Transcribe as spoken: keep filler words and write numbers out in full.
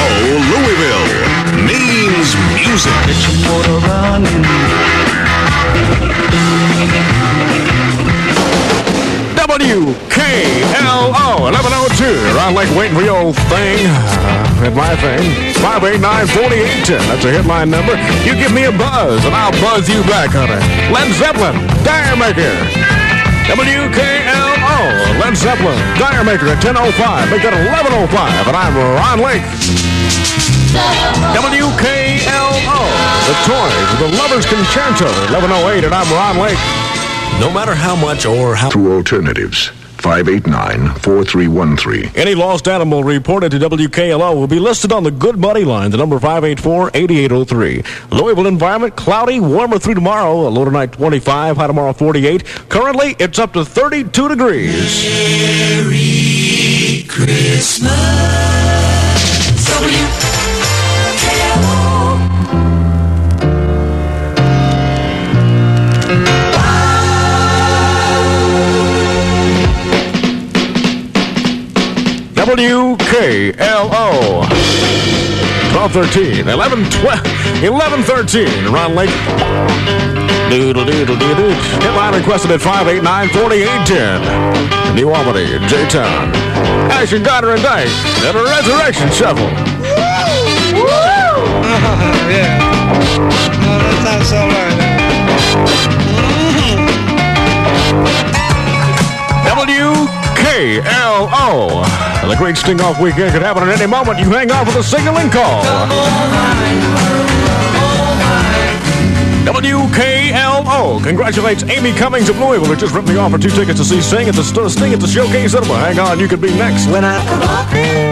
Louisville means music. Get your motor running. W K L O eleven oh two. Ron Lake waiting for your old thing. Uh, at my thing. five eight nine, four eight one zero. That's a headline number. You give me a buzz, and I'll buzz you back, honey. Led Zeppelin, Dire Maker. W K L O, Led Zeppelin, Dire Maker at ten oh five. Make that eleven oh five, and I'm Ron Lake. W K L O, The Toys, The Lover's Concerto, eleven oh eight, and I'm Ron Lake. No matter how much or how... Through alternatives, five eight nine, four three one three. Any lost animal reported to W K L O will be listed on the Good Buddy line, the number five eight four, eight eight oh three. Louisville environment, cloudy, warmer through tomorrow, a low tonight twenty-five, high tomorrow forty-eight. Currently, it's up to thirty-two degrees. Merry Christmas, W K L O. W K L O twelve thirteen, eleven twelve, eleven thirteen. Ron Lake. Doodle doodle doodle. Headline requested at five eight nine, four eight one zero. New Albany, J-Town. Action Goddard and Dyke and a resurrection shuffle. Woo! Oh, yeah. No, that sounds all right. W K L O. The great sting-off weekend could happen at any moment. You hang off with a signaling call. W K L O congratulates Amy Cummings of Louisville, who just ripped me off for two tickets to see Sting at the Sting at the Showcase Cinema. Hang on, you could be next. When I come up